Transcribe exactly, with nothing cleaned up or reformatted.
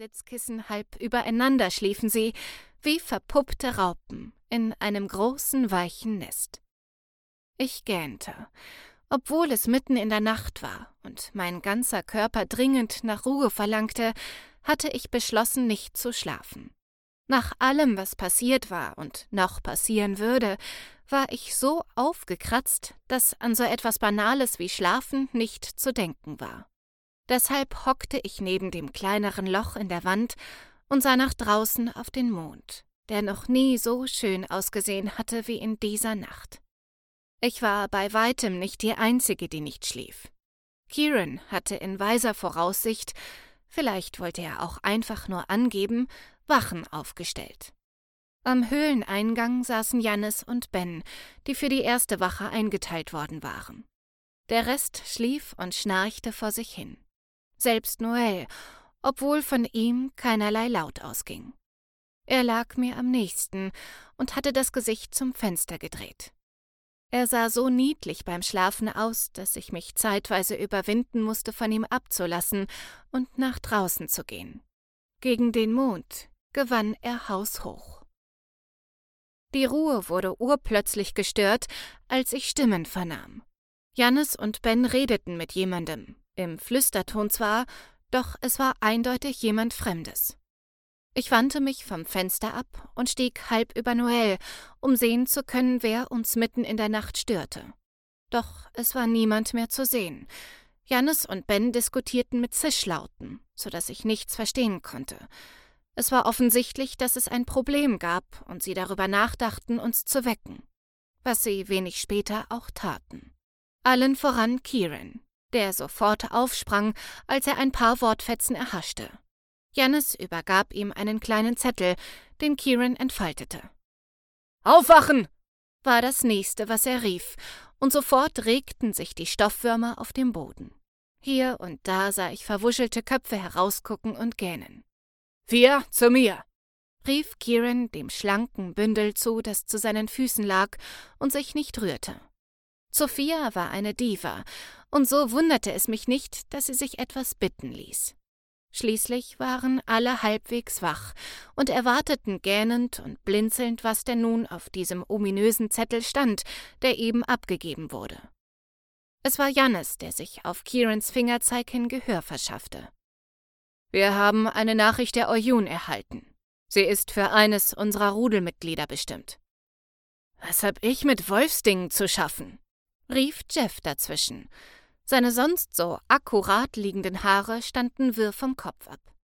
Sitzkissen halb übereinander schliefen sie, wie verpuppte Raupen in einem großen, weichen Nest. Ich gähnte. Obwohl es mitten in der Nacht war und mein ganzer Körper dringend nach Ruhe verlangte, hatte ich beschlossen, nicht zu schlafen. Nach allem, was passiert war und noch passieren würde, war ich so aufgekratzt, dass an so etwas Banales wie Schlafen nicht zu denken war. Deshalb hockte ich neben dem kleineren Loch in der Wand und sah nach draußen auf den Mond, der noch nie so schön ausgesehen hatte wie in dieser Nacht. Ich war bei weitem nicht die Einzige, die nicht schlief. Kieran hatte in weiser Voraussicht, vielleicht wollte er auch einfach nur angeben, Wachen aufgestellt. Am Höhleneingang saßen Jannis und Ben, die für die erste Wache eingeteilt worden waren. Der Rest schlief und schnarchte vor sich hin. Selbst Noel, obwohl von ihm keinerlei Laut ausging. Er lag mir am nächsten und hatte das Gesicht zum Fenster gedreht. Er sah so niedlich beim Schlafen aus, dass ich mich zeitweise überwinden musste, von ihm abzulassen und nach draußen zu gehen. Gegen den Mond gewann er haushoch. Die Ruhe wurde urplötzlich gestört, als ich Stimmen vernahm. Jannis und Ben redeten mit jemandem, im Flüsterton zwar, doch es war eindeutig jemand Fremdes. Ich wandte mich vom Fenster ab und stieg halb über Noel, um sehen zu können, wer uns mitten in der Nacht störte. Doch es war niemand mehr zu sehen. Jannis und Ben diskutierten mit Zischlauten, so dass ich nichts verstehen konnte. Es war offensichtlich, dass es ein Problem gab und sie darüber nachdachten, uns zu wecken, was sie wenig später auch taten. Allen voran Kieran, der sofort aufsprang, als er ein paar Wortfetzen erhaschte. Jannis übergab ihm einen kleinen Zettel, den Kieran entfaltete. »Aufwachen!« war das Nächste, was er rief, und sofort regten sich die Stoffwürmer auf dem Boden. Hier und da sah ich verwuschelte Köpfe herausgucken und gähnen. »Wir zu mir!« rief Kieran dem schlanken Bündel zu, das zu seinen Füßen lag und sich nicht rührte. Sophia war eine Diva, und so wunderte es mich nicht, dass sie sich etwas bitten ließ. Schließlich waren alle halbwegs wach und erwarteten gähnend und blinzelnd, was denn nun auf diesem ominösen Zettel stand, der eben abgegeben wurde. Es war Jannis, der sich auf Kierans Fingerzeig hin Gehör verschaffte. »Wir haben eine Nachricht der Oyun erhalten. Sie ist für eines unserer Rudelmitglieder bestimmt.« »Was hab ich mit Wolfsdingen zu schaffen?« rief Jeff dazwischen. Seine sonst so akkurat liegenden Haare standen wirr vom Kopf ab.